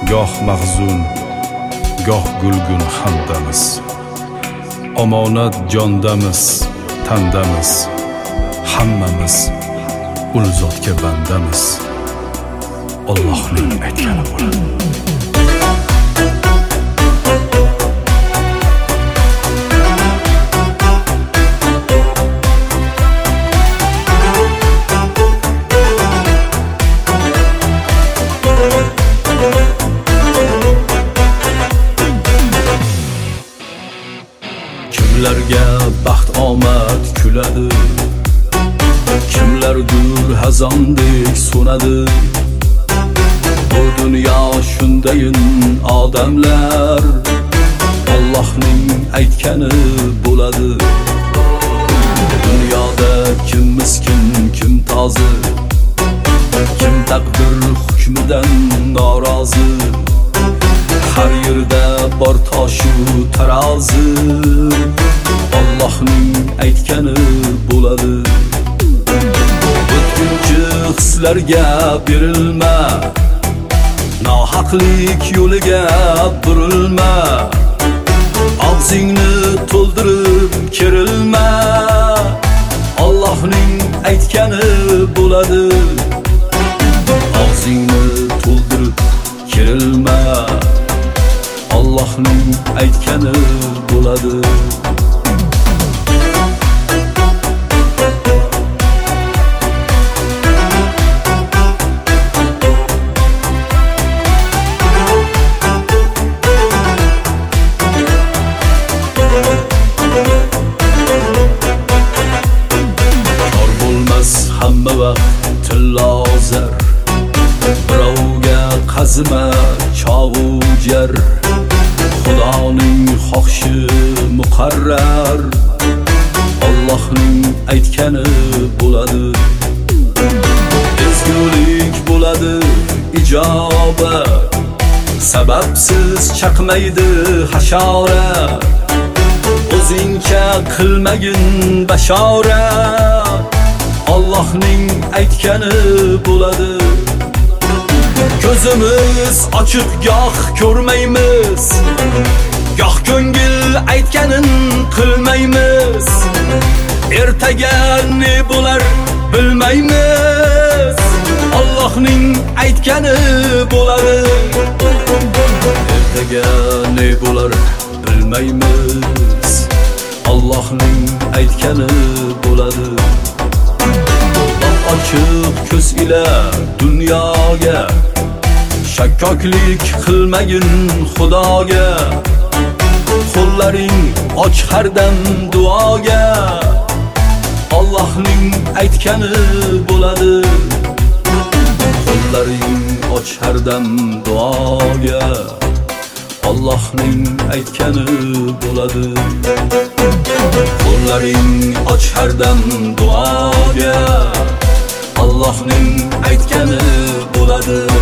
goh mahzun, goh gulgun hamdamiz. Omonat jondamiz, tandamiz, hammamiz ul zotga bandamiz. Allohning aytgani bo'ladi. Kimlarga baxt omad kuladi, kimlardir hazondek so'nadi. Bu dunyo shundayin odamlar, Allohning aytgani bo'ladi. Dunyoda kim miskin, kim tozi, kim taqdir hukmidan norozi. Har yerda bor toshu tarozi, Allohning aytgani bo'ladi. O'tkinchi hislarga berilma, nohaqlik yo'liga burilma. Og'zingni to'ldirib kerilma, Allohning aytgani bo'ladi. Og'zingni to'ldirib kerilma, Allohning aytgani bo'ladi. Kor bo'lmas hamma vaqt tillozar, birovga qazima chog'u jar. Xudoning xohishi muqarrar, Allohning aytgani bo'ladi. Ezgulik bo'ladi ijobat, sababsiz chaqmaydi hasharat. O'zingcha qilmagin bashorat, Allohning aytgani bo'ladi. Ko'zimiz ochiq goh ko'rmaymiz, goh ko'ngil aytganin qilmaymiz. Ertaga ne bo'lar bilmaymiz, Allohning aytgani bo'ladi. Ertaga ne bo'lar bilmaymiz, Allohning aytgani bo'ladi. Ochiq ko'z ila dunyoga, shakkoklik qilmagin Xudoga. Qo'llaring och hardam duoga, Allohning aytgani bo'ladi. Qo'llaring och hardam duoga, Allohning aytgani bo'ladi. Qo'llaring och hardam duoga, Allohning aytgani bo'ladi.